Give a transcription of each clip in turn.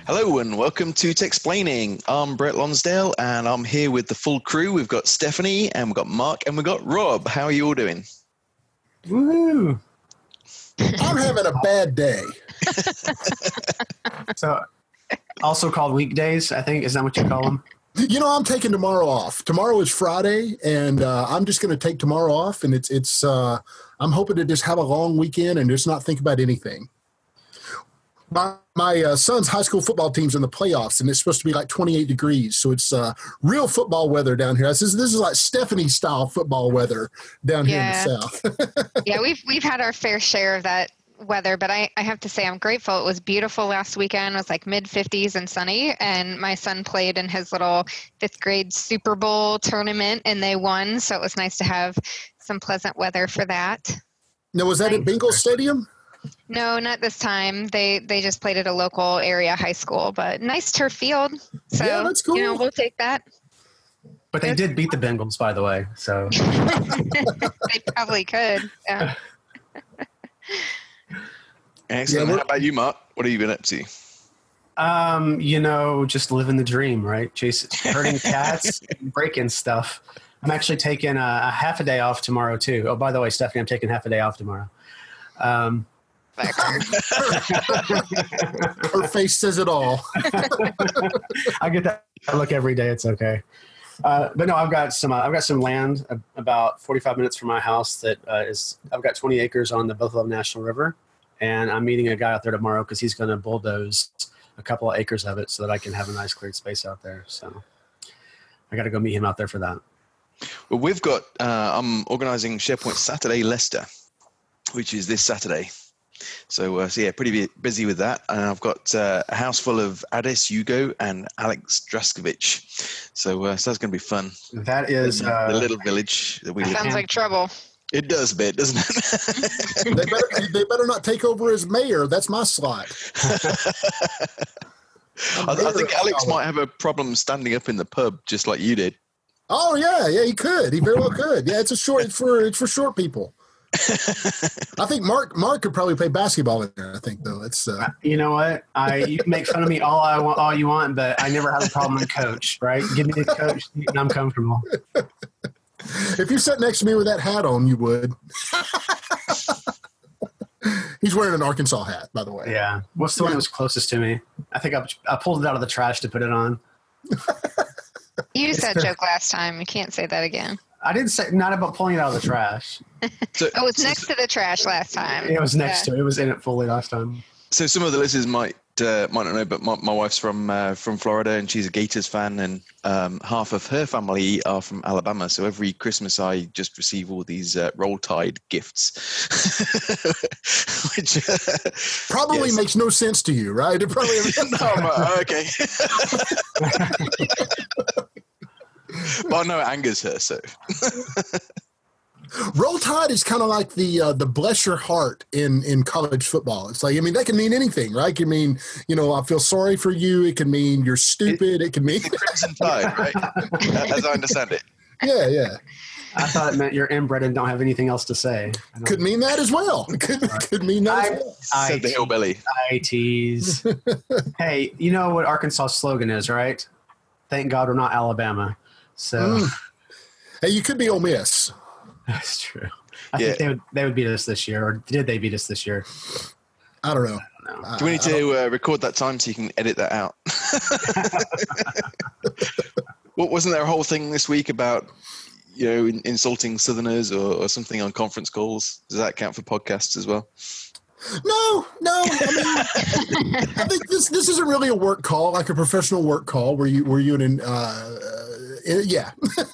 Hello and welcome to Texplaining. I'm Brett Lonsdale and I'm here with the full crew. We've got Stephanie and we've got Mark and we've got Rob. How are you all doing? Woo! I'm having a bad day. So, also called weekdays, I think. Is that what you call them? You know, I'm taking tomorrow off. Tomorrow is Friday, and I'm just going to take tomorrow off. And it's I'm hoping to just have a long weekend and just not think about anything. My son's high school football team's in the playoffs, and it's supposed to be like 28 degrees. So it's real football weather down here. This is like Stephanie-style football weather down here in the South. Yeah, we've had our fair share of that weather, but I have to say I'm grateful. It was beautiful last weekend. It was like mid-50s and sunny, and my son played in his little 5th grade Super Bowl tournament, and they won. So it was nice to have some pleasant weather for that. Now, was that at Bengals Stadium? No, not this time. They just played at a local area high school, but nice turf field. So, yeah, that's cool. We'll take that. But they did beat the Bengals, by the way. So They probably could. Yeah. Excellent. How about you, Mark? What have you been up to? just living the dream, right? Herding cats, breaking stuff. I'm actually taking a half a day off tomorrow too. Oh, by the way, Stephanie, I'm taking half a day off tomorrow. Her face says it all. I get that look every day. It's okay. But no, I've got some land about 45 minutes from my house that I've got 20 acres on the Buffalo National River, and I'm meeting a guy out there tomorrow because he's going to bulldoze a couple of acres of it so that I can have a nice cleared space out there. So I got to go meet him out there for that. Well, we've got, I'm organising SharePoint Saturday Leicester, which is this Saturday. So yeah, pretty busy with that. And I've got a house full of Adis Hugo and Alex Draskovic. So that's going to be fun. That is the little village that we live in. Sounds like trouble. It does a bit, doesn't it? they better not take over as mayor. That's my slot. I think Alex might have a problem standing up in the pub just like you did. Oh yeah, he could. He very well could. Yeah, it's for short people. I think Mark could probably play basketball in there. I think though it's. You know what? You can make fun of me all you want, but I never have a problem with coach. Right? Give me a coach, and I'm comfortable. If you sat next to me with that hat on, you would. He's wearing an Arkansas hat, by the way. Yeah. What's the one that was closest to me? I think I pulled it out of the trash to put it on. You used that joke last time. You can't say that again. I didn't say not about pulling it out of the trash. It was next to the trash last time. It was next to it. It was in it fully last time. So some of the listeners might not know, but my wife's from Florida and she's a Gators fan, and half of her family are from Alabama. So every Christmas I just receive all these Roll Tide gifts, which probably makes no sense to you, right? It probably no, okay. But I know it angers her, so. Roll Tide is kind of like the bless your heart in college football. It's like, I mean, that can mean anything, right? It can mean, I feel sorry for you. It can mean you're stupid. It can mean the Crimson Tide, right? As I understand it. Yeah. I thought it meant you're inbred and don't have anything else to say. Could mean that as well. Could mean that as well. Said the hillbilly. I tease. Hey, you know what Arkansas' slogan is, right? Thank God we're not Alabama. So, Hey, you could be Ole Miss. That's true. I think they would beat us this year, or did they beat us this year? I don't know. Do we need to record that time so you can edit that out? Wasn't there a whole thing this week about insulting Southerners or something on conference calls? Does that count for podcasts as well? No. I mean, I think this isn't really a work call, like a professional work call where you in yeah.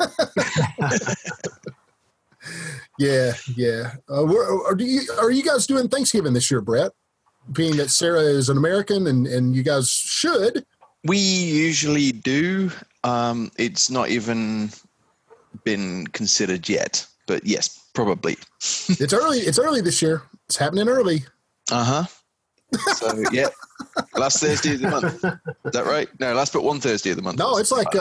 Yeah. Are you guys doing Thanksgiving this year, Brett? Being that Sarah is an American and you guys should. We usually do. It's not even been considered yet, but yes, probably. It's early this year. It's happening early. Uh-huh. So, yeah. Last Thursday of the month. Is that right? No, last but one Thursday of the month. No, it's like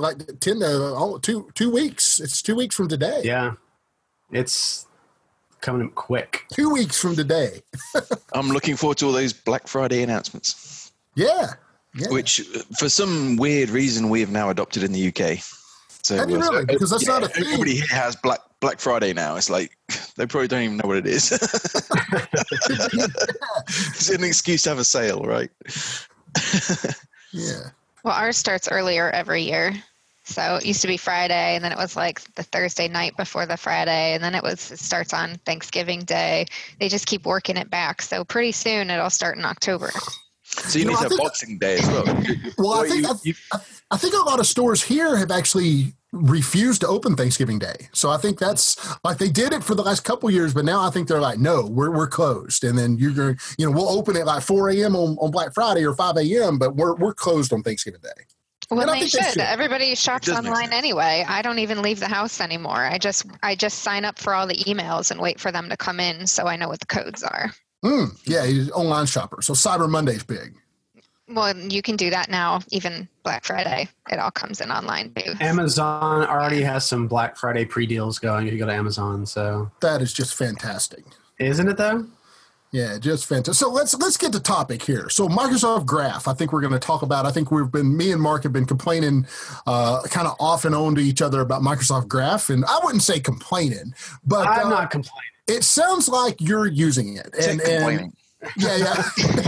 2 weeks. It's 2 weeks from today. Yeah. It's coming up quick. 2 weeks from today. I'm looking forward to all those Black Friday announcements. Yeah. Yeah. which for some weird reason we have now adopted in the UK. So, Have you really? Because that's not a thing. Everybody here has Black Friday now. It's like they probably don't even know what it is. It's an excuse to have a sale, right? Yeah. Well, ours starts earlier every year. So it used to be Friday, and then it was like the Thursday night before the Friday, and then it starts on Thanksgiving Day. They just keep working it back. So pretty soon it'll start in October. So you need to have Boxing Day as well. Well, I think a lot of stores here have actually refused to open Thanksgiving Day. So I think that's like they did it for the last couple of years, but now I think they're like, no, we're closed. And then you're going to, we'll open at like 4 a.m. on Black Friday or 5 a.m., but we're closed on Thanksgiving Day. Well, they should. Everybody shops online anyway. I don't even leave the house anymore. I just sign up for all the emails and wait for them to come in so I know what the codes are. Yeah, he's an online shopper. So Cyber Monday's big. Well, you can do that now, even Black Friday. It all comes in online too. Amazon already has some Black Friday pre-deals going if you go to Amazon. So that is just fantastic. Isn't it though? Yeah, just fantastic. So let's get to topic here. So Microsoft Graph, I think we're going to talk about. I think me and Mark have been complaining kind of off and on to each other about Microsoft Graph, and I wouldn't say complaining, but I'm not complaining. It sounds like you're using it, and yeah,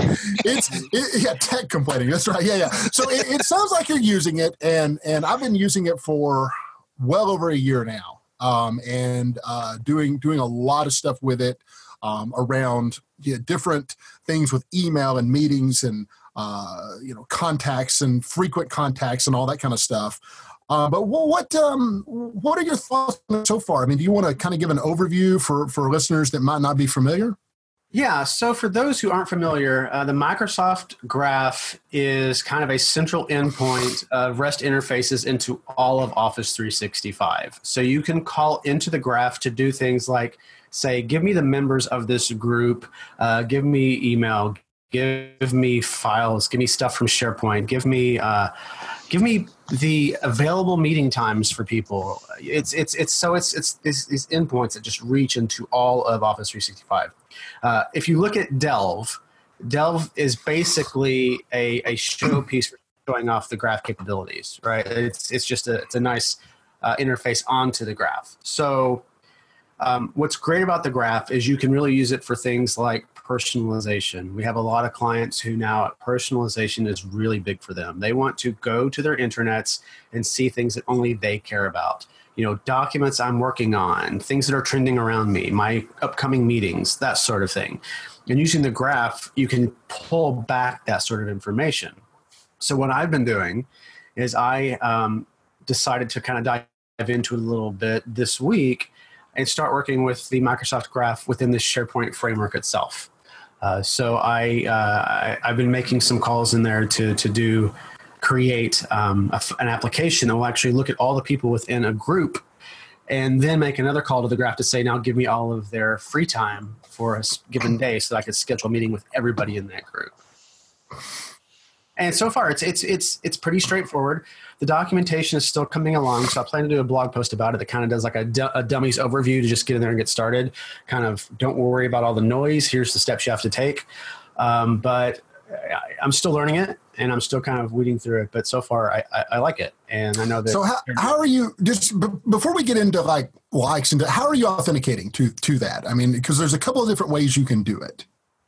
tech complaining. That's right. Yeah. So it sounds like you're using it, and I've been using it for well over a year now, and doing a lot of stuff with it. Around different things with email and meetings and contacts and frequent contacts and all that kind of stuff. But what are your thoughts so far? I mean, do you want to kind of give an overview for listeners that might not be familiar? Yeah, so for those who aren't familiar, the Microsoft Graph is kind of a central endpoint of REST interfaces into all of Office 365. So you can call into the Graph to do things like, say, give me the members of this group, give me email, give me files, give me stuff from SharePoint, give me the available meeting times for people. It's these endpoints that just reach into all of Office 365. If you look at Delve is basically a showpiece for showing off the Graph capabilities, right? It's a nice interface onto the Graph. So what's great about the Graph is you can really use it for things like personalization. We have a lot of clients who now personalization is really big for them. They want to go to their intranets and see things that only they care about. Documents I'm working on, things that are trending around me, my upcoming meetings, that sort of thing. And using the Graph, you can pull back that sort of information. So what I've been doing is I decided to kind of dive into it a little bit this week and start working with the Microsoft Graph within the SharePoint framework itself. So I've been making some calls in there to create an application that will actually look at all the people within a group and then make another call to the Graph to say, now give me all of their free time for a given day so that I could schedule a meeting with everybody in that group. And so far, it's pretty straightforward. The documentation is still coming along, so I plan to do a blog post about it that kind of does like a dummies overview to just get in there and get started. Kind of don't worry about all the noise. Here's the steps you have to take. But I'm still learning it, and I'm still kind of weeding through it. But so far, I like it, and I know that. So how are you? Just before we get into like likes and how are you authenticating to that? I mean, because there's a couple of different ways you can do it.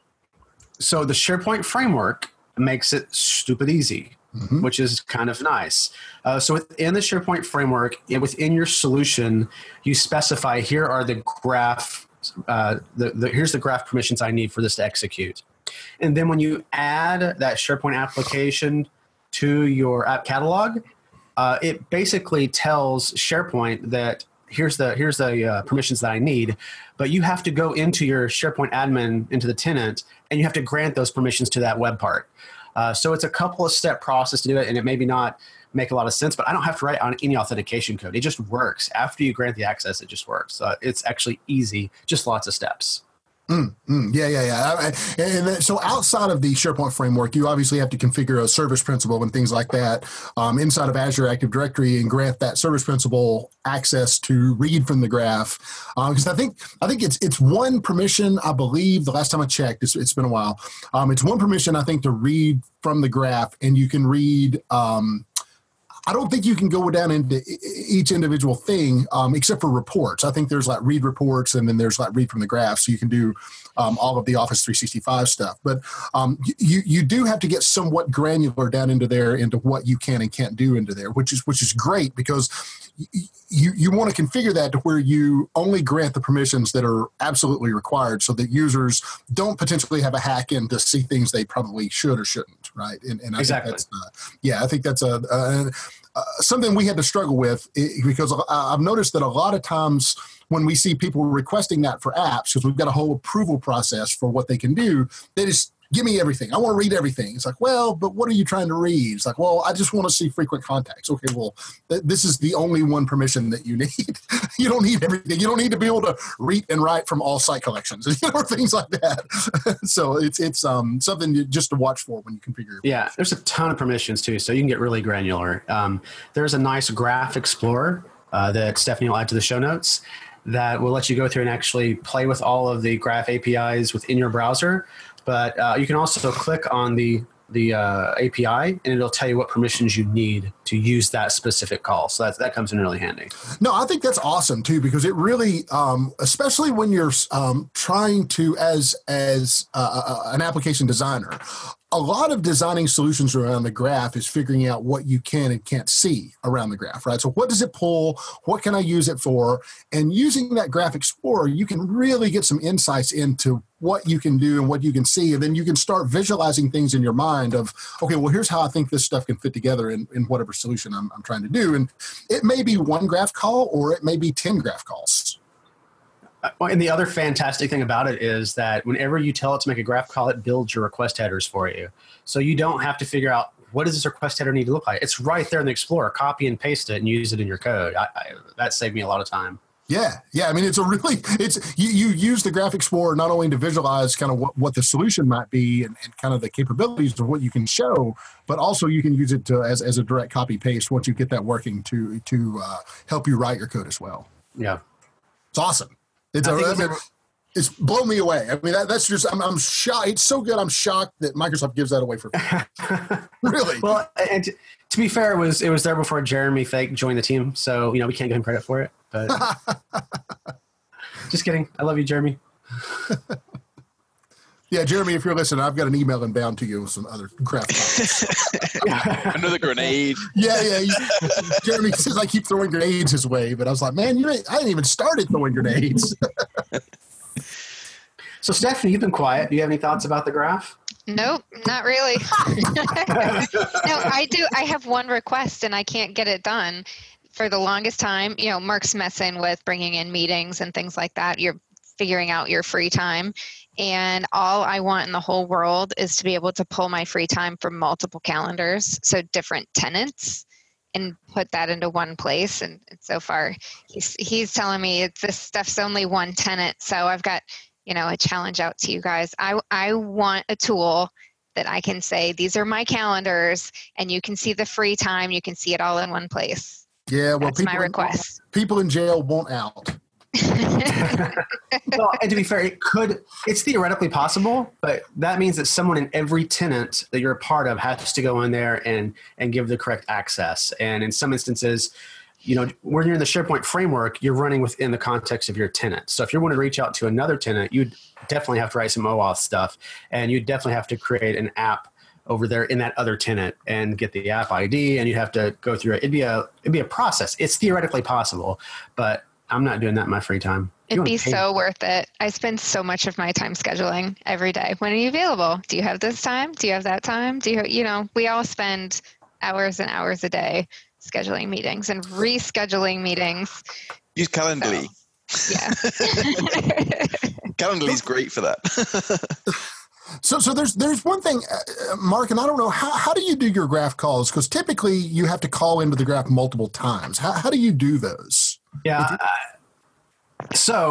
So the SharePoint framework makes it stupid easy, which is kind of nice. So within the SharePoint framework, within your solution, you specify here are the Graph. Here's the Graph permissions I need for this to execute. And then when you add that SharePoint application to your app catalog, it basically tells SharePoint that here's the permissions that I need, but you have to go into your SharePoint admin, into the tenant, and you have to grant those permissions to that web part. So it's a couple of step process to do it, and it maybe not make a lot of sense, but I don't have to write on any authentication code. It just works. After you grant the access, it just works. It's actually easy, just lots of steps. Yeah. So outside of the SharePoint framework, you obviously have to configure a service principal and things like that inside of Azure Active Directory and grant that service principal access to read from the graph. Because I think it's one permission, I believe, the last time I checked, it's been a while. It's one permission, I think, to read from the graph, and you can read I don't think you can go down into each individual thing except for reports. I think there's like read reports and then there's like read from the graph. So you can do all of the Office 365 stuff. But you do have to get somewhat granular down into there into what you can and can't do into there, which is great because you want to configure that to where you only grant the permissions that are absolutely required so that users don't potentially have a hack in to see things they probably should or shouldn't, right? And exactly. I think that's something we had to struggle with because I've noticed that a lot of times when we see people requesting that for apps, because we've got a whole approval process for what they can do, they just give me everything. I want to read everything. It's like, well, but what are you trying to read? It's like, well, I just want to see frequent contacts. Okay, well, this is the only one permission that you need. You don't need everything. You don't need to be able to read and write from all site collections, or things like that. So it's something just to watch for when you configure. Yeah, there's a ton of permissions too, so you can get really granular. There's a nice Graph Explorer that Stephanie will add to the show notes that will let you go through and actually play with all of the Graph APIs within your browser. But you can also click on the API, and it'll tell you what permissions you need to use that specific call. So that comes in really handy. No, I think that's awesome too, because it really, especially when you're trying to, as an application designer, a lot of designing solutions around the graph is figuring out what you can and can't see around the graph, right? So what does it pull? What can I use it for? And using that Graph Explorer, you can really get some insights into what you can do and what you can see. And then you can start visualizing things in your mind of, okay, well, here's how I think this stuff can fit together in whatever solution I'm trying to do. And it may be one graph call or it may be 10 graph calls. And the other fantastic thing about it is that whenever you tell it to make a graph call, it builds your request headers for you. So you don't have to figure out what does this request header need to look like. It's right there in the Explorer. Copy and paste it and use it in your code. That saved me a lot of time. Yeah. I mean, you use the Graph Explorer not only to visualize kind of what the solution might be and kind of the capabilities of what you can show, but also you can use it as a direct copy paste once you get that working to help you write your code as well. Yeah. It's awesome. It's blown me away. I mean, that's just, I'm shocked. It's so good. I'm shocked that Microsoft gives that away for free. Really? Well, and to be fair, it was there before Jeremy Fake joined the team. So, we can't give him credit for it, but just kidding. I love you, Jeremy. Yeah, Jeremy, if you're listening, I've got an email inbound to you with some other crap. Another grenade. Yeah. Jeremy says I keep throwing grenades his way, but I was like, man, I didn't even started throwing grenades. So, Stephanie, you've been quiet. Do you have any thoughts about the graph? Nope, not really. No, I do. I have one request and I can't get it done. For the longest time, Mark's messing with bringing in meetings and things like that. You're figuring out your free time. And all I want in the whole world is to be able to pull my free time from multiple calendars, so different tenants, and put that into one place. And so far, he's telling me this stuff's only one tenant. So I've got, a challenge out to you guys. I want a tool that I can say, these are my calendars, and you can see the free time. You can see it all in one place. Yeah, well, that's my request. People in jail won't out. Well, and to be fair, it's theoretically possible, but that means that someone in every tenant that you're a part of has to go in there and give the correct access. And in some instances, when you're in the SharePoint framework, you're running within the context of your tenant. So if you want to reach out to another tenant, you'd definitely have to write some OAuth stuff, and you'd definitely have to create an app over there in that other tenant and get the app ID, and you'd have to go through it. It'd be a process. It's theoretically possible, but I'm not doing that in my free time. It'd be so worth it. I spend so much of my time scheduling every day. When are you available? Do you have this time? Do you have that time? We all spend hours and hours a day scheduling meetings and rescheduling meetings. Use Calendly. So, yeah. Calendly is great for that. So there's one thing, Mark, and I don't know, how do you do your graph calls? Because typically you have to call into the graph multiple times. How do you do those? Yeah. So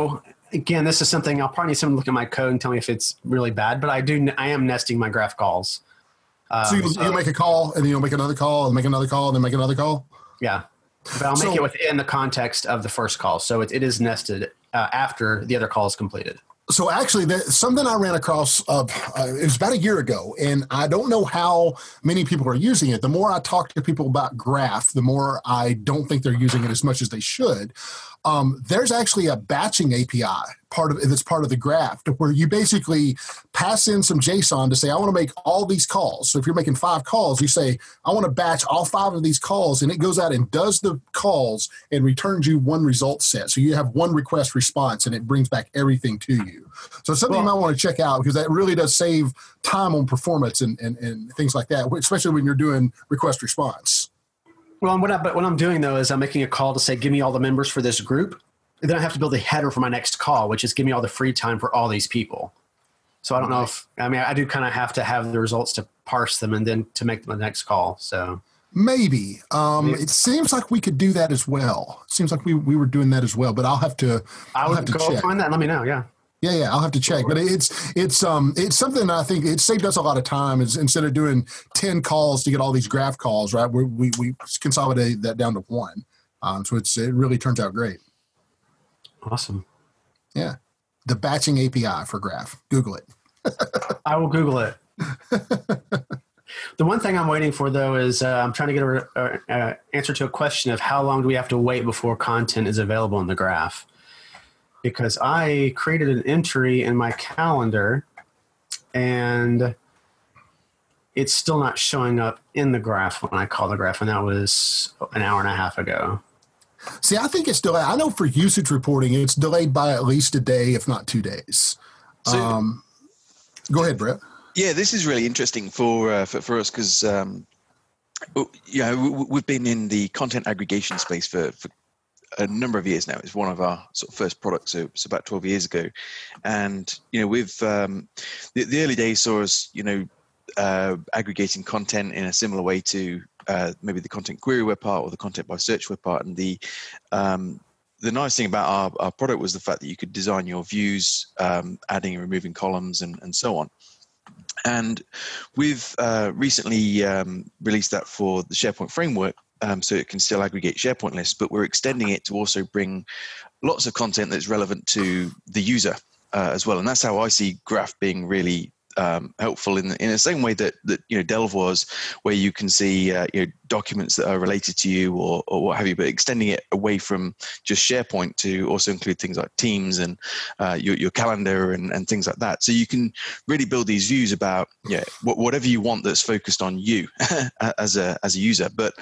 again, this is something I'll probably need someone to look at my code and tell me if it's really bad, but I am nesting my graph calls. So you'll make a call, and then you'll make another call, and make another call, and then make another call? Yeah. But I'll make it within the context of the first call. So it is nested after the other call is completed. So actually, something I ran across, it was about a year ago, and I don't know how many people are using it. The more I talk to people about Graph, the more I don't think they're using it as much as they should. There's actually a batching API that's part of the Graph, where you basically pass in some JSON to say, I want to make all these calls. So if you're making 5 calls, you say, I want to batch all 5 of these calls, and it goes out and does the calls and returns you one result set. So you have one request response, and it brings back everything to you. So it's something you might want to check out, because that really does save time on performance and things like that, especially when you're doing request response. Well, what I'm doing, though, is I'm making a call to say, give me all the members for this group. And then I have to build a header for my next call, which is give me all the free time for all these people. So I don't know I do kind of have to have the results to parse them and then to make the next call. So maybe. It seems like we could do that as well. It seems like we were doing that as well, but I'll have to check. Find that and let me know. Yeah. Yeah, I'll have to check. But it's something I think it saved us a lot of time. Is instead of doing 10 calls to get all these graph calls, right? We consolidate that down to 1. So it really turns out great. Awesome. Yeah. The batching API for Graph. Google it. I will Google it. The one thing I'm waiting for, though, is I'm trying to get an answer to a question of how long do we have to wait before content is available in the Graph. Because I created an entry in my calendar, and it's still not showing up in the Graph when I call the Graph, and that was an hour and a half ago. See, I think it's delayed. I know for usage reporting, it's delayed by at least a day, if not 2 days. Go ahead, Brett. Yeah, this is really interesting for us because we've been in the content aggregation space for a number of years now. It's one of our sort of first products, so it's about 12 years ago. And, with the early days saw us, aggregating content in a similar way to maybe the content query web part or the content by search web part. And the nice thing about our product was the fact that you could design your views, adding and removing columns and so on. And we've recently released that for the SharePoint framework, so it can still aggregate SharePoint lists, but we're extending it to also bring lots of content that's relevant to the user as well. And that's how I see Graph being really helpful in the same way that Delve was, where you can see documents that are related to you or what have you, but extending it away from just SharePoint to also include things like Teams and your calendar and things like that. So you can really build these views about whatever you want that's focused on you as a user. But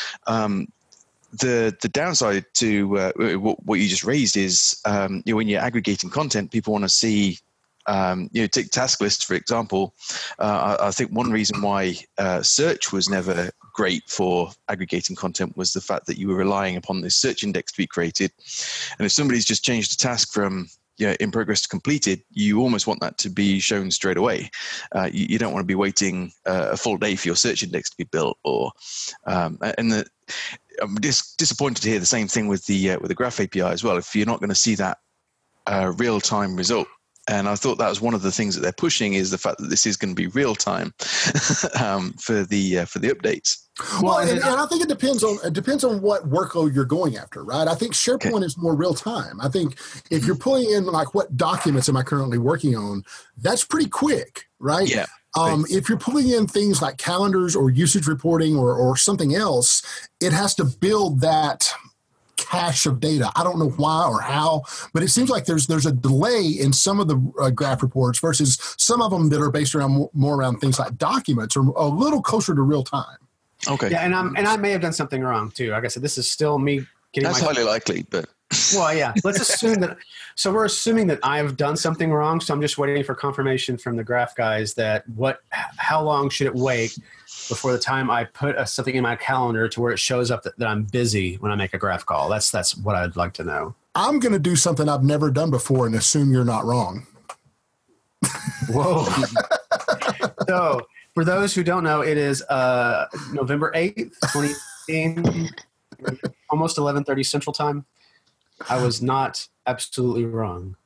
the downside to what you just raised is when you're aggregating content, people want to see. Take task lists, for example. I think one reason why search was never great for aggregating content was the fact that you were relying upon this search index to be created. And if somebody's just changed a task from in progress to completed, you almost want that to be shown straight away. You don't want to be waiting a full day for your search index to be built. I'm disappointed to hear the same thing with the Graph API as well. If you're not going to see that real-time result. And I thought that was one of the things that they're pushing is the fact that this is going to be real time for the updates. Well, and I think it depends on what workload you're going after, right? I think SharePoint is more real time. I think if you're pulling in like what documents am I currently working on, that's pretty quick, right? Yeah. If you're pulling in things like calendars or usage reporting or something else, it has to build that cache of data. I don't know why or how, but it seems like there's a delay in some of the graph reports versus some of them that are based around more around things like documents or a little closer to real time. Okay. Yeah, and I may have done something wrong too. Like I said, this is still me getting. That's highly likely, but. Well, yeah. Let's assume that. So we're assuming that I've done something wrong. So I'm just waiting for confirmation from the Graph guys that how long should it wait before the time I put something in my calendar to where it shows up that I'm busy when I make a Graph call. That's what I'd like to know. I'm going to do something I've never done before and assume you're not wrong. Whoa. So for those who don't know, it is November 8th, 2018, almost 11:30 Central Time. I was not absolutely wrong.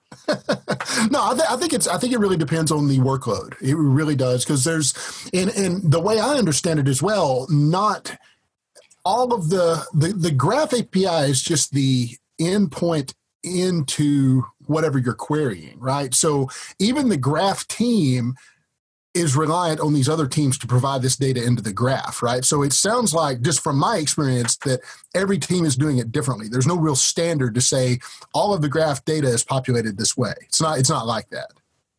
No, I think it really depends on the workload. It really does, because there's, and the way I understand it as well, not all of the Graph API is just the endpoint into whatever you're querying, right? So even the Graph team is reliant on these other teams to provide this data into the graph, right? So it sounds like, just from my experience, that every team is doing it differently. There's no real standard to say all of the graph data is populated this way. It's not like that.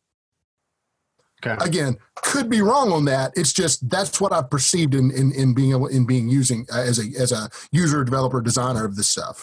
Okay. Again, could be wrong on that. It's just that's what I've perceived in being using as a user, developer, designer of this stuff.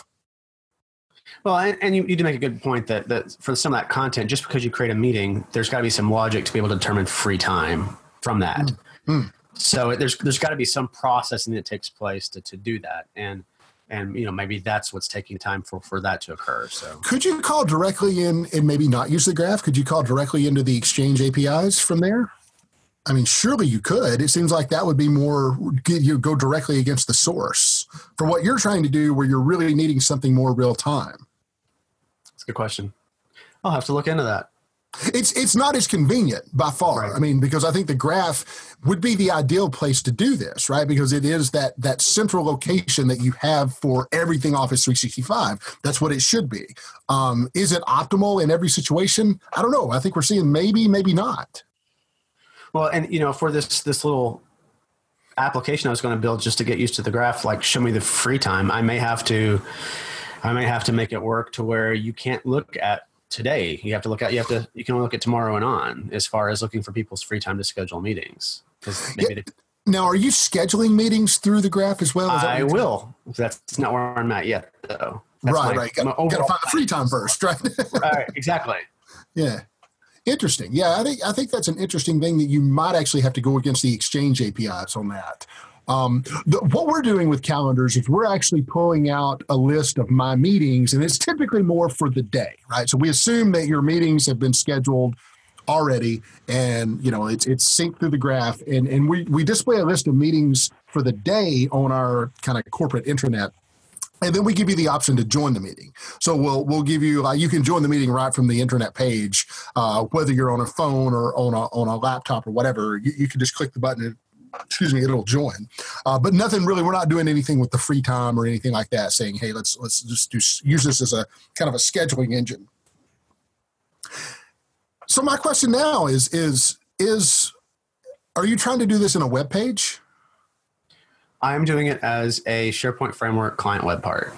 Well, and you do make a good point that for some of that content, just because you create a meeting, there's got to be some logic to be able to determine free time from that. Mm-hmm. So there's got to be some processing that takes place to do that, and maybe that's what's taking time for that to occur. So could you call directly in and maybe not use the graph? Could you call directly into the Exchange APIs from there? I mean, surely you could. It seems like that would be more, you go directly against the source for what you're trying to do, where you're really needing something more real time. That's a good question. I'll have to look into that. It's not as convenient by far. Right. I mean, because I think the graph would be the ideal place to do this, right? Because it is that central location that you have for everything Office 365. That's what it should be. Is it optimal in every situation? I don't know. I think we're seeing maybe not. Well, and for this little application I was going to build just to get used to the graph, like show me the free time, I may have to make it work to where you can't look at today. You can only look at tomorrow and on, as far as looking for people's free time to schedule meetings. Now, are you scheduling meetings through the graph as well? I will. That's not where I'm at yet, though. Right. Got to find the free time first, right? Right, exactly. Yeah. Interesting. Yeah, I think that's an interesting thing, that you might actually have to go against the Exchange APIs on that. What we're doing with calendars is we're actually pulling out a list of my meetings, and it's typically more for the day, right? So we assume that your meetings have been scheduled already, and it's synced through the graph, and we display a list of meetings for the day on our kind of corporate intranet. And then we give you the option to join the meeting. So we'll give you, you can join the meeting right from the intranet page, whether you're on a phone or on a laptop or whatever. You can just click the button, it'll join. But nothing really, we're not doing anything with the free time or anything like that, saying, hey, let's just use this as a kind of a scheduling engine. So my question now is are you trying to do this in a web page? I'm doing it as a SharePoint Framework client web part.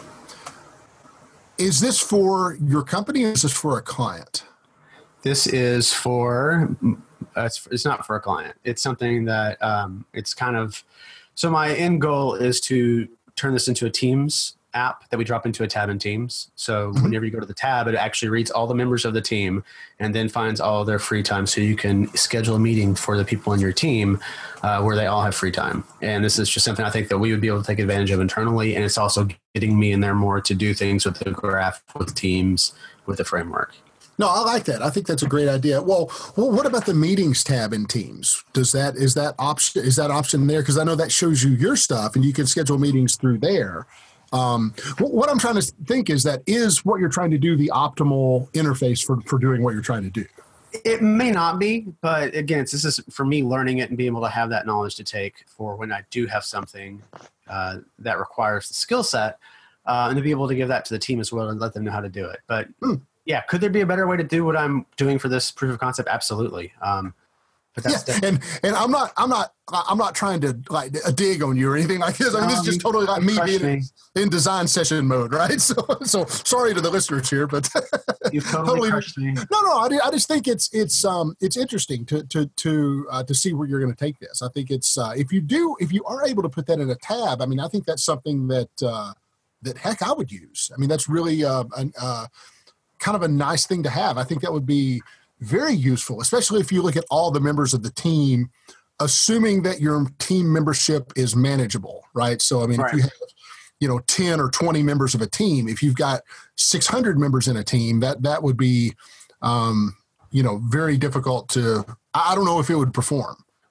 Is this for your company, or is this for a client? This is for, it's not for a client. It's something that it's kind of, so my end goal is to turn this into a Teams app that we drop into a tab in Teams. So whenever you go to the tab, it actually reads all the members of the team and then finds all their free time, so you can schedule a meeting for the people in your team where they all have free time. And this is just something I think that we would be able to take advantage of internally, and it's also getting me in there more to do things with the graph, with Teams, with the framework. No, I like that. I think that's a great idea. Well, what about the meetings tab in Teams? Is that option there? Because I know that shows you your stuff, and you can schedule meetings through there. What I'm trying to think is what you're trying to do the optimal interface for doing what you're trying to do? It may not be, but again, this is for me learning it and being able to have that knowledge to take for when I do have something that requires the skill set, and to be able to give that to the team as well and let them know how to do it. But yeah, could there be a better way to do what I'm doing for this proof of concept? Absolutely. But that's and I'm not trying to like dig on you or anything like this. I mean, this is just totally like me being in design session mode, right? So sorry to the listeners here, but you've totally crushed me. No, I just think it's interesting to see where you're going to take this. I think it's if you are able to put that in a tab, I mean, I think that's something that heck I would use. I mean, that's really kind of a nice thing to have. I think that would be very useful, especially if you look at all the members of the team, assuming that your team membership is manageable, right? So, I mean, right. If you have, 10 or 20 members of a team, if you've got 600 members in a team, that would be, very difficult to, I don't know if it would perform.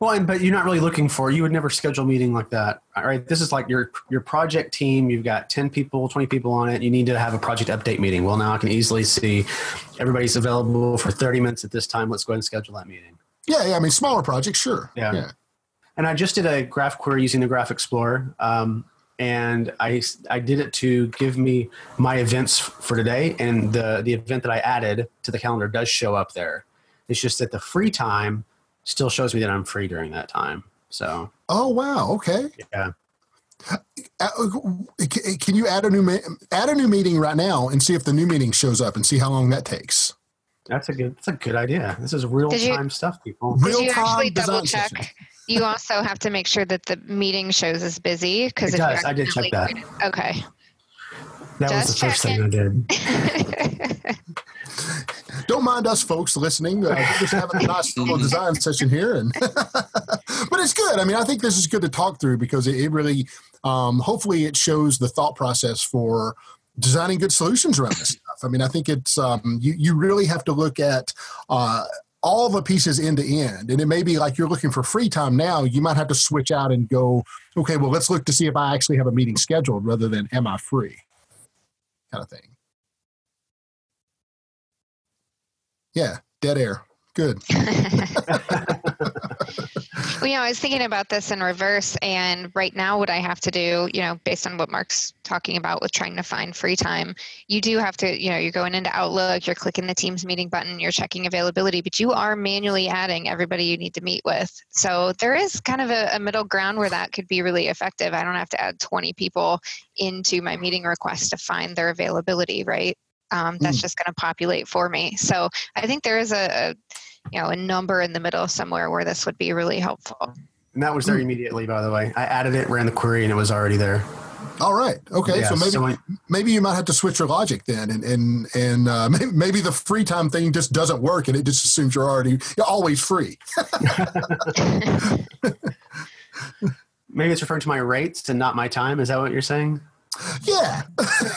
Well, but you're not really looking for, you would never schedule a meeting like that, right? This is like your project team. You've got 10 people, 20 people on it. You need to have a project update meeting. Well, now I can easily see everybody's available for 30 minutes at this time. Let's go ahead and schedule that meeting. Yeah. I mean, smaller projects, sure. Yeah. And I just did a graph query using the Graph Explorer. And I did it to give me my events for today. And the event that I added to the calendar does show up there. It's just that the free time still shows me that I'm free during that time. So. Oh, wow. Okay. Yeah. Can you add a new meeting right now and see if the new meeting shows up and see how long that takes? That's a good idea. This is real time stuff, people. Did you actually double check? You also have to make sure that the meeting shows as busy because I did check that. Okay. That was the first thing I did. Don't mind us folks listening. We're just having a nice little design session here, but it's good. I mean, I think this is good to talk through because it really, hopefully, it shows the thought process for designing good solutions around this stuff. I mean, I think it's you really have to look at all the pieces end to end, and it may be like you're looking for free time now. You might have to switch out and go, okay, well, let's look to see if I actually have a meeting scheduled rather than am I free, kind of thing. Yeah, dead air. Good. Well, I was thinking about this in reverse, and right now what I have to do, based on what Mark's talking about with trying to find free time, you do have to, you're going into Outlook, you're clicking the Teams meeting button, you're checking availability, but you are manually adding everybody you need to meet with. So there is kind of a middle ground where that could be really effective. I don't have to add 20 people into my meeting request to find their availability, right? That's just going to populate for me. So I think there is a number in the middle somewhere where this would be really helpful. And that was there immediately, by the way. I added it, ran the query, and it was already there. All right. Okay. Yeah, so maybe you might have to switch your logic then, and maybe the free time thing just doesn't work, and it just assumes you're always free. Maybe it's referring to my rates and not my time. Is that what you're saying? Yeah.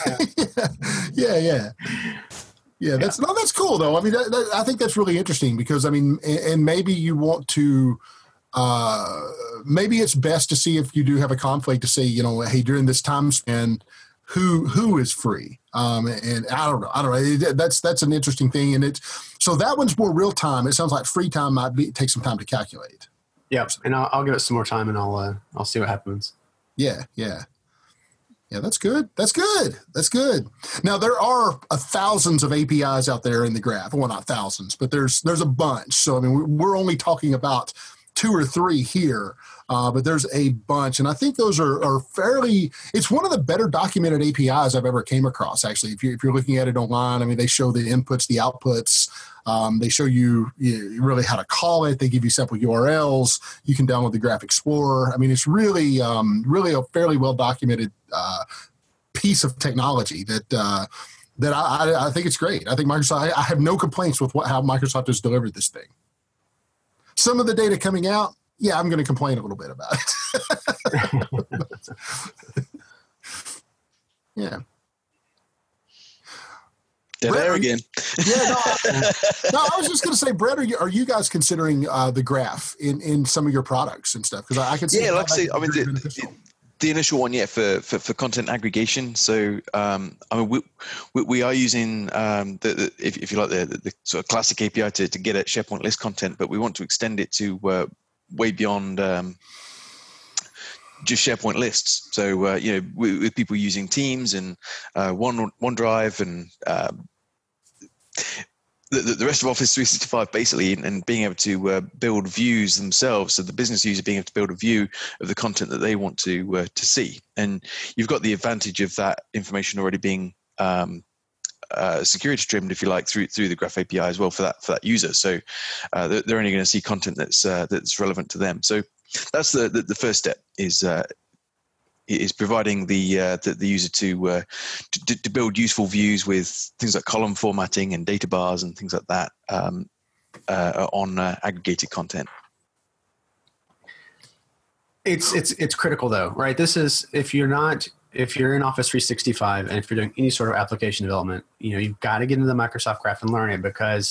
Yeah. That's cool though. I mean, I think that's really interesting because and maybe you want to, maybe it's best to see if you do have a conflict to say, hey, during this time span, who is free? And I don't know. That's an interesting thing. And so that one's more real time. It sounds like free time might take some time to calculate. Yep. And I'll give it some more time and I'll see what happens. Yeah. Yeah, that's good. That's good. Now, there are thousands of APIs out there in the graph. Well, not thousands, but there's a bunch. So, we're only talking about 2 or 3 here, but there's a bunch. And I think those are fairly – it's one of the better documented APIs I've ever came across, actually. If you're looking at it online, they show the inputs, the outputs. They show you really how to call it. They give you sample URLs. You can download the Graph Explorer. It's really a fairly well-documented piece of technology that I think it's great. I think Microsoft, I have no complaints with how Microsoft has delivered this thing. Some of the data coming out, yeah, I'm going to complain a little bit about it. Yeah. Dead air again. Yeah, no, I was just going to say, Brett, are you guys considering the graph in some of your products and stuff? Because I can see. Yeah, like I say, the initial one, for content aggregation. So, we are using if you like the sort of classic API to get at SharePoint list content, but we want to extend it to way beyond just SharePoint lists. So, with people using Teams and OneDrive and the rest of Office 365 basically, and being able to build views themselves. So the business user being able to build a view of the content that they want to see. And you've got the advantage of that information already being security trimmed, if you like, through the Graph API as well for that user. So they're only going to see content that's relevant to them. So that's the first step is providing the user to build useful views with things like column formatting and data bars and things like that on aggregated content. It's critical though, right? This is if you're not if you're in Office 365 and if you're doing any sort of application development, you've got to get into the Microsoft Graph and learn it, because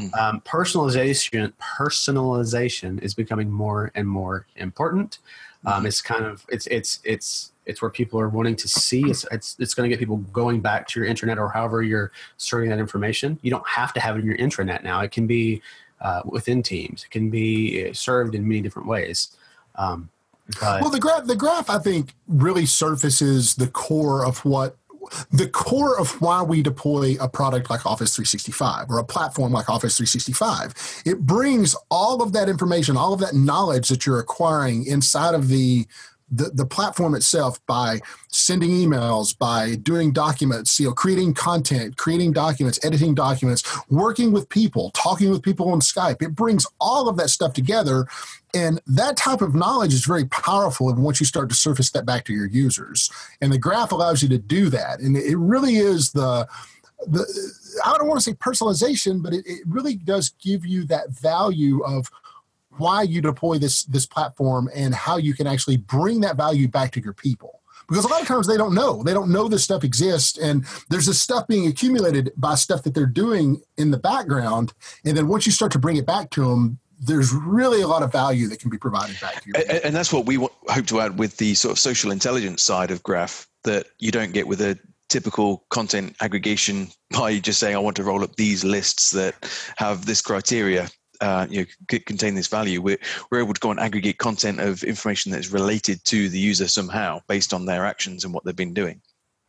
personalization is becoming more and more important. It's kind of it's where people are wanting to see. It's going to get people going back to your intranet or however you're serving that information. You don't have to have it in your intranet now. It can be within Teams. It can be served in many different ways. Well, the graph, I think, really surfaces the core of why we deploy a product like Office 365 or a platform like Office 365. It brings all of that information, all of that knowledge that you're acquiring inside of the platform itself by sending emails, by doing documents, creating content, creating documents, editing documents, working with people, talking with people on Skype. It brings all of that stuff together. And that type of knowledge is very powerful. And once you start to surface that back to your users, and the graph allows you to do that. And it really is I don't want to say personalization, but it really does give you that value of why you deploy this platform and how you can actually bring that value back to your people. Because a lot of times they don't know this stuff exists, and there's this stuff being accumulated by stuff that they're doing in the background. And then once you start to bring it back to them, there's really a lot of value that can be provided back to you. And that's what we hope to add with the sort of social intelligence side of Graph that you don't get with a typical content aggregation by just saying, I want to roll up these lists that have this criteria. Contain this value. We're able to go and aggregate content of information that is related to the user somehow based on their actions and what they've been doing.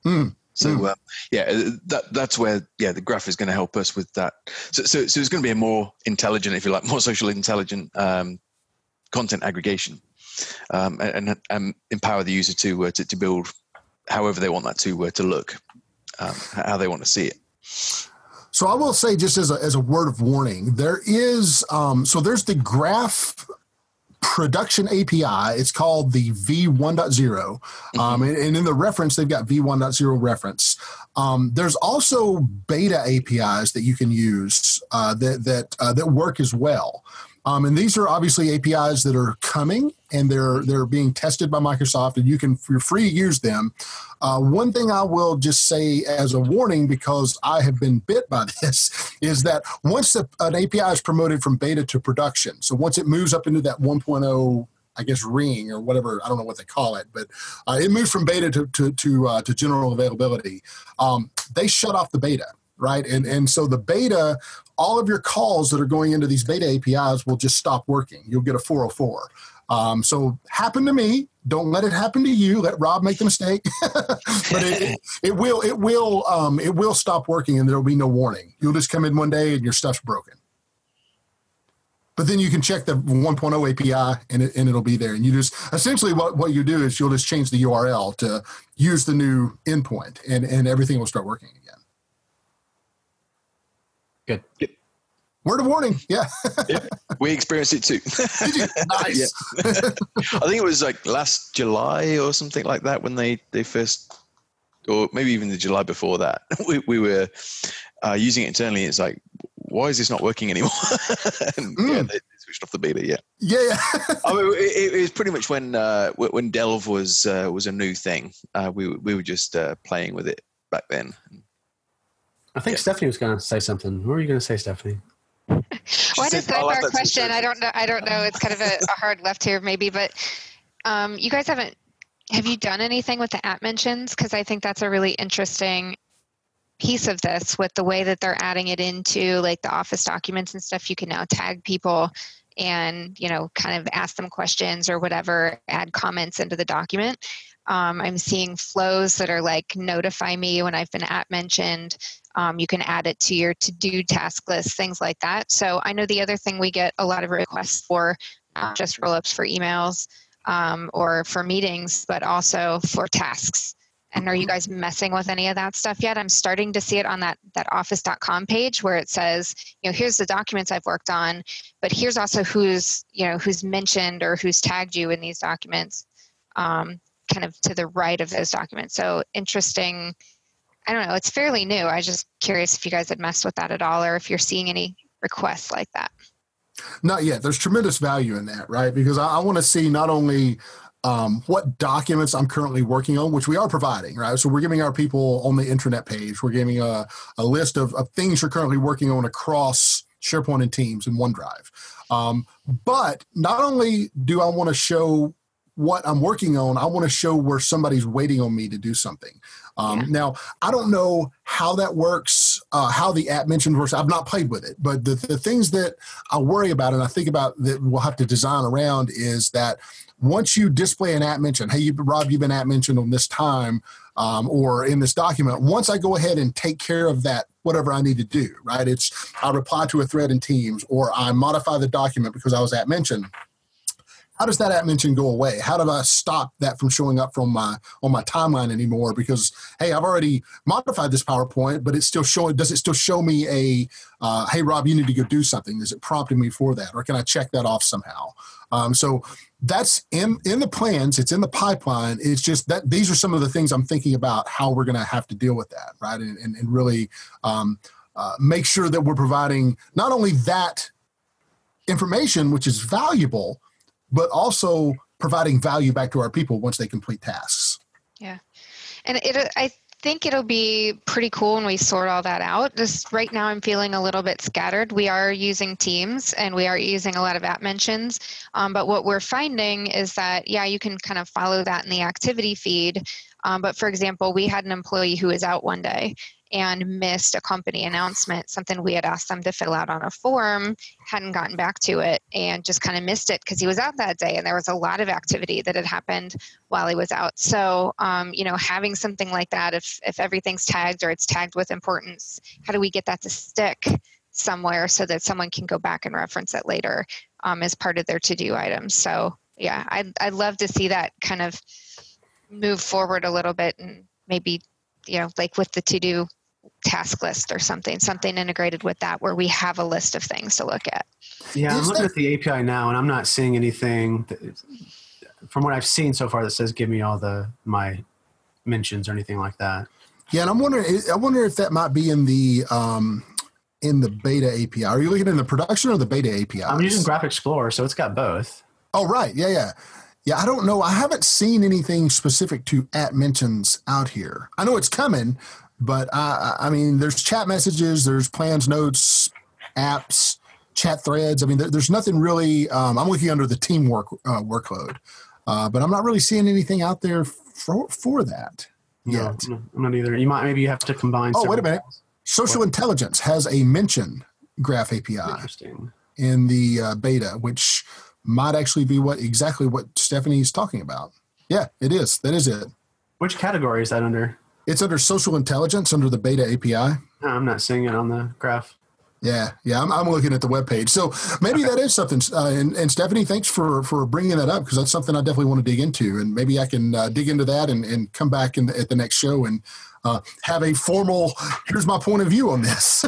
That's where the graph is going to help us with that. So it's going to be a more intelligent, if you like, more social intelligent content aggregation, and empower the user to build however they want that to look, how they want to see it. So I will say, just as a word of warning, there is there's the Graph production API. It's called the V1.0, and in the reference they've got V1.0 reference. There's also beta APIs that you can use that work as well. And these are obviously APIs that are coming, and they're being tested by Microsoft, and you're free to use them. One thing I will just say as a warning, because I have been bit by this, is that once an API is promoted from beta to production, so once it moves up into that 1.0, I guess, ring or whatever, I don't know what they call it, but it moves from beta to general availability, they shut off the beta. Right. And so the beta, all of your calls that are going into these beta APIs will just stop working. You'll get a 404. So happened to me. Don't let it happen to you. Let Rob make the mistake. But it will stop working, and there'll be no warning. You'll just come in one day and your stuff's broken. But then you can check the 1.0 API and it'll be there. And you just essentially what you do is you'll just change the URL to use the new endpoint, and everything will start working again. Good. Yep. Word of warning. Yeah. We experienced it too. Did you? Nice. I think it was like last July or something like that when they first, or maybe even the July before that, we were using it internally. It's like, why is this not working anymore? And they switched off the beta. Yeah. I mean, it was pretty much when Delve was a new thing. We were just playing with it back then. I think Stephanie was going to say something. What were you going to say, Stephanie? Well, I just have our question. I don't know. It's kind of a hard left here, maybe, but you guys have you done anything with the app mentions? Because I think that's a really interesting piece of this, with the way that they're adding it into like the Office documents and stuff. You can now tag people and, kind of ask them questions or whatever, add comments into the document. I'm seeing flows that are like notify me when I've been app mentioned. You can add it to your to-do task list, things like that. So I know the other thing we get a lot of requests for, not just roll-ups for emails or for meetings, but also for tasks. And are you guys messing with any of that stuff yet? I'm starting to see it on that office.com page where it says, here's the documents I've worked on, but here's also who's mentioned or who's tagged you in these documents, kind of to the right of those documents. So interesting. I don't know. It's fairly new. I was just curious if you guys had messed with that at all, or if you're seeing any requests like that. Not yet. There's tremendous value in that, right? Because I want to see not only what documents I'm currently working on, which we are providing, right? So we're giving our people on the intranet page, we're giving a list of things you're currently working on across SharePoint and Teams and OneDrive. But not only do I want to show what I'm working on, I want to show where somebody's waiting on me to do something. Now, I don't know how that works, how the app mentions works. I've not played with it, but the things that I worry about and I think about that we'll have to design around is that once you display an app mention, hey, Rob, you've been app mentioned on this time or in this document, once I go ahead and take care of that, whatever I need to do, right? I reply to a thread in Teams or I modify the document because I was app mentioned. How does that app mention go away? How do I stop that from showing up on my timeline anymore? Because, hey, I've already modified this PowerPoint, but it's still showing. Does it still show me hey, Rob, you need to go do something? Is it prompting me for that? Or can I check that off somehow? So that's in the plans. It's in the pipeline. It's just that these are some of the things I'm thinking about how we're going to have to deal with that, right? And really make sure that we're providing not only that information, which is valuable, but also providing value back to our people once they complete tasks. Yeah. And I think it'll be pretty cool when we sort all that out. Just right now I'm feeling a little bit scattered. We are using Teams and we are using a lot of app mentions. But what we're finding is that, you can kind of follow that in the activity feed. But for example, we had an employee who was out one day and missed a company announcement, something we had asked them to fill out on a form, hadn't gotten back to it, and just kind of missed it because he was out that day and there was a lot of activity that had happened while he was out. So, having something like that, if everything's tagged or it's tagged with importance, how do we get that to stick somewhere so that someone can go back and reference it later as part of their to-do items? So, I'd love to see that kind of move forward a little bit and maybe, like with the to-do task list or something integrated with that where we have a list of things to look at. Yeah, I'm looking at the API now and I'm not seeing anything from what I've seen so far that says give me all my mentions or anything like that. Yeah, and I wonder if that might be in the beta API. Are you looking in the production or the beta API? I'm using Graph Explorer, so it's got both. Oh, right. Yeah. Yeah, I don't know. I haven't seen anything specific to app mentions out here. I know it's coming, but I mean, there's chat messages, there's plans, notes, apps, chat threads. I mean, there's nothing really. I'm looking under the teamwork workload, but I'm not really seeing anything out there for that yet. No, I'm not either. Maybe you have to combine. Oh, wait a minute. Social Intelligence has a mention graph API in the beta, which might actually be exactly what Stephanie's talking about. Yeah, it is. That is it. Which category is that under? It's under Social Intelligence under the beta API. No, I'm not seeing it on the graph. Yeah. I'm looking at the webpage. So maybe that is something. And Stephanie, thanks for bringing that up because that's something I definitely want to dig into. And maybe I can dig into that and come back at the next show and have a formal, here's my point of view on this.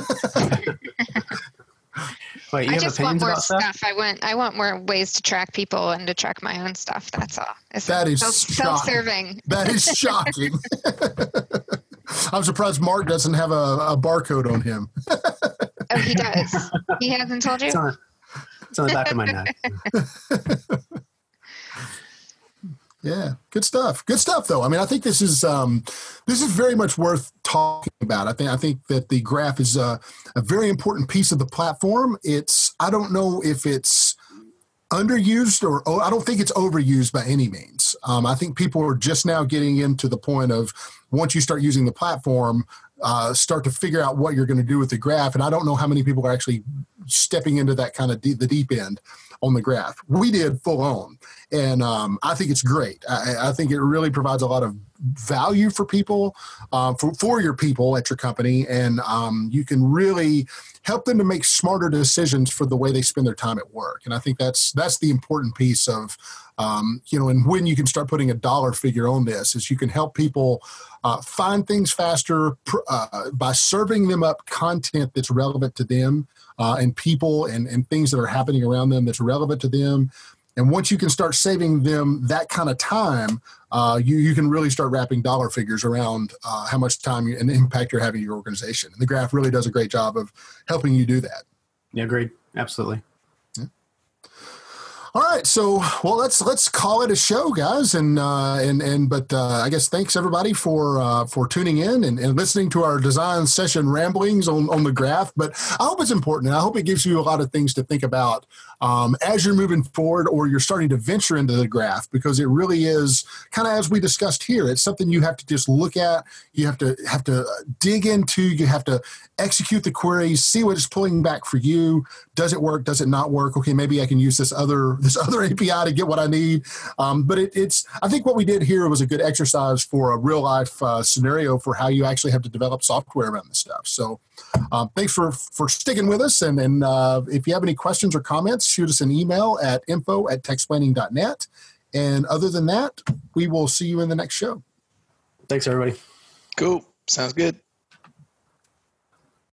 Wait, I just want more stuff. I want more ways to track people and to track my own stuff. That's all. That is self-serving. That is shocking. I'm surprised Mark doesn't have a barcode on him. Oh, he does. He hasn't told you? It's on the back of my neck. Yeah, good stuff. Good stuff, though. I mean, I think this is very much worth talking about. I think that the graph is a very important piece of the platform. I don't know if it's underused or I don't think it's overused by any means. I think people are just now getting into the point of once you start using the platform, start to figure out what you're going to do with the graph. And I don't know how many people are actually stepping into that kind of the deep end on the graph. We did full on. And I think it's great. I think it really provides a lot of value for people, for your people at your company. And you can really help them to make smarter decisions for the way they spend their time at work. And I think that's the important piece of, and when you can start putting a dollar figure on this is you can help people find things faster by serving them up content that's relevant to them and people and things that are happening around them that's relevant to them. And once you can start saving them that kind of time, you can really start wrapping dollar figures around how much time and impact you're having in your organization. And the graph really does a great job of helping you do that. Yeah, agreed. Absolutely. Yeah. All right, so let's call it a show, guys, but I guess thanks everybody for tuning in and listening to our design session ramblings on the graph. But I hope it's important, and I hope it gives you a lot of things to think about as you're moving forward or you're starting to venture into the graph, because it really is kind of as we discussed here. It's something you have to just look at. You have to dig into. You have to execute the queries, see what it's pulling back for you. Does it work? Does it not work? Okay, maybe I can use this other API to get what I need. But it's I think what we did here was a good exercise for a real life scenario for how you actually have to develop software around this stuff. So thanks for sticking with us. And if you have any questions or comments, shoot us an email at info@techsplaining.net. And other than that, we will see you in the next show. Thanks, everybody. Cool. Sounds good.